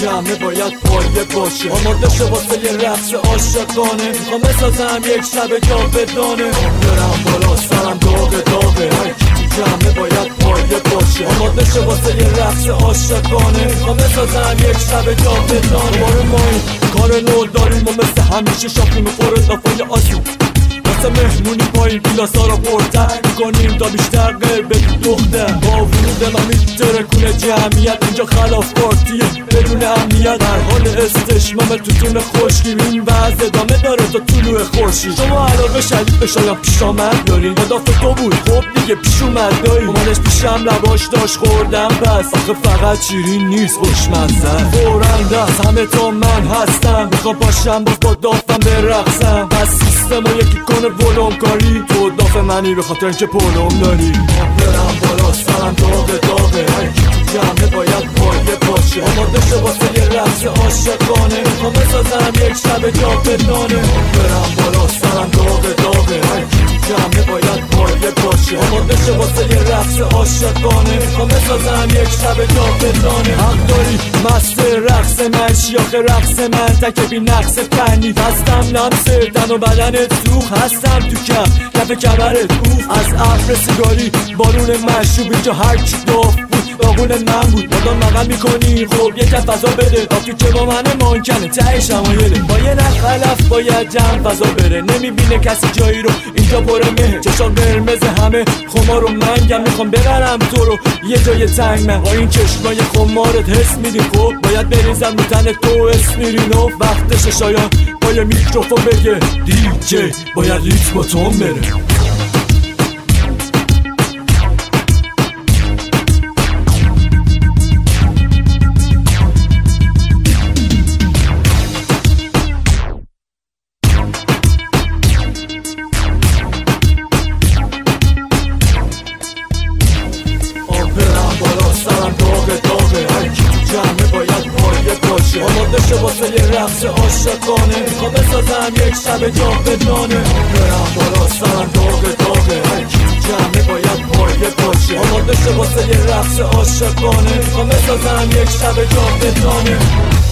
جمعه باید پایه باشه. آماده شه واسه یه رقص عاشقانه. میخوام بسازم یک شب جاودانه. برم بالا سرم داغه داغه. هر کی تو جمعه باید پایه باشه. آماده شه واسه یه رقص عاشقانه. میخوام بسازم یک شب جاودانه. مایی کار نو داریم و مثل همیشه شاخی میخوره دافای آسیب. واسه مهمونی پایین گلاسا رو پرتر میکنیم تا بیشتر غیر بدون دختر. با ورود من میترکونه جمعیت. اینجا خلاف پارتیه بدون امنیت. در حال استشمام توتون خشکی. این وضع ادامه داره تا طلوع خورشید. شما علاقه شدید به شایم پیش آمد دارین. هدف تو بود خب دیگه پیش اومد دایی. اومدش پیشم لباش داشت خوردم بس. آخه فقط شیرین نیست خوشمزه. فورنده از همه تا من هستم. میخوام باشم باز با دافم برقصم. پس سیستم و یکی کنه ولوم کاری. تو داف منی به خاطر اینکه پولوم داری. برم بالا سرم داغه داغه. هر کی تو جمعه باید پایه باشه. آماده شه واسه یه رقص عاشقانه. میخوام بسازم یک شب جاودانه. برم بالا سرم داغه داغه. هر کی تو جمعه باید پایه باشه. آماده شه واسه یه رقص عاشقانه. میخوام بسازم یک شب جاودانه. حق داری مست رقص من شیاخ رقص من. تک بی نقص فنی هستم لمس تن و بدنت سوخ. هستم تو کف کمرت اوف. از ابر سیگاری بارون مشروب. اینجا هر چی داف بود داغون من بود. مادام مقام میکنی خب یه کف فضا بده. آفی که با من مانکنه ته شمایله. با یه نخلف باید جمع فضا بره. نمیبینه کسی جایی رو اینجا پر مه. چشام قرمز همه خمار و منگم. میخوام ببرم تو رو یه جای تنگ. من با این چشمای خمارت حس میدی خب باید بریزم رو تن تو اسمیرین. و وقتش شایان با یه میکروفون بگه دیجی باید ریتم با تون بره. آماده شه واسه یه رقص عاشقانه. میخوام بسازم یک شب جاودانه. برم بالا سرم داغه داغه. هر کی تو جمعه باید پایه باشه. آماده شه واسه یه رقص عاشقانه. میخوام بسازم یک شب جاودانه.